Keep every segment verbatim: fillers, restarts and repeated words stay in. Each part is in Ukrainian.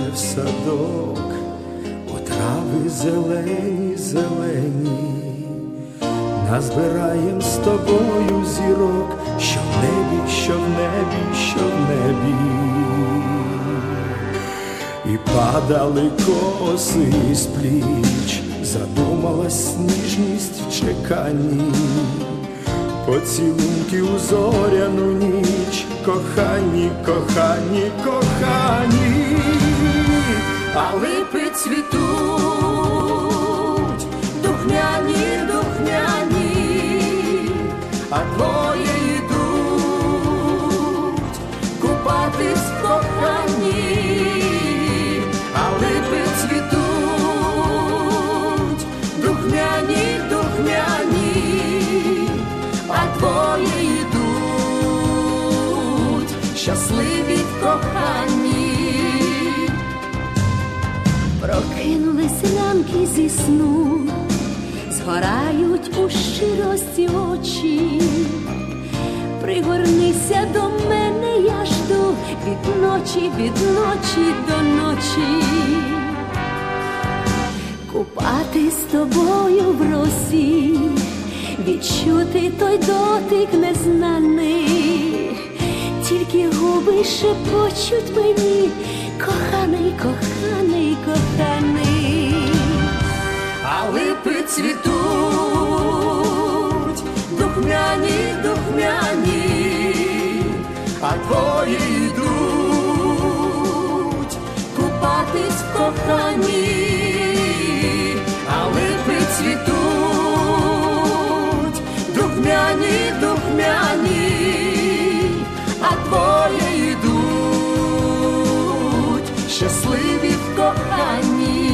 в садок, у трави зелені, зелені, назбираєм з тобою зірок, що в небі, що в небі, що в небі. І падали коси з пліч, задумалась ніжність в чеканні, поцілунки у зоряну ніч, кохані, кохані, кохані. А липи цвітуть, духмяні, духмяні, а двоє йдуть купатись в коханні. А липи цвітуть, духмяні, духмяні, а двоє йдуть щасливі в коханні. Прокинулись ранки зі сну, згорають у щирості очі. Пригорнися до мене, я жду від ночі, від ночі до ночі. Купати з тобою в росі, відчути той дотик незнаний. Тільки губи шепочуть мені, коханий, коханий, коханий. А липи цвітуть, духмяні, духмяні, а двоє йдуть купатись в коханні. А липи цвітуть, духмяні, духмяні, а двоє йдуть щасливі в коханні.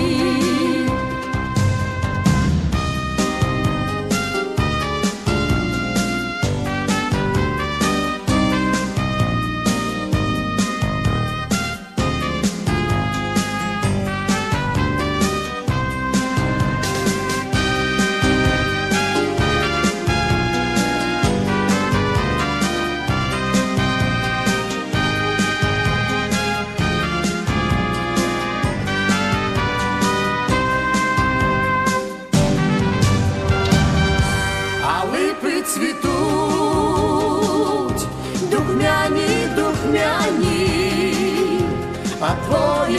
Цвітуть, духмяні, духмяні, а двоє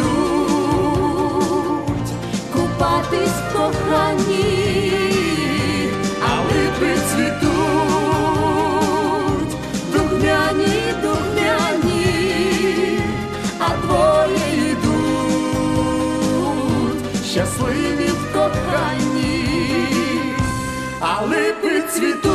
йдуть купатись в коханні. А липи цвітуть, духмяні, духмяні, а двоє йдуть щасливі в коханні. А липи цвітуть.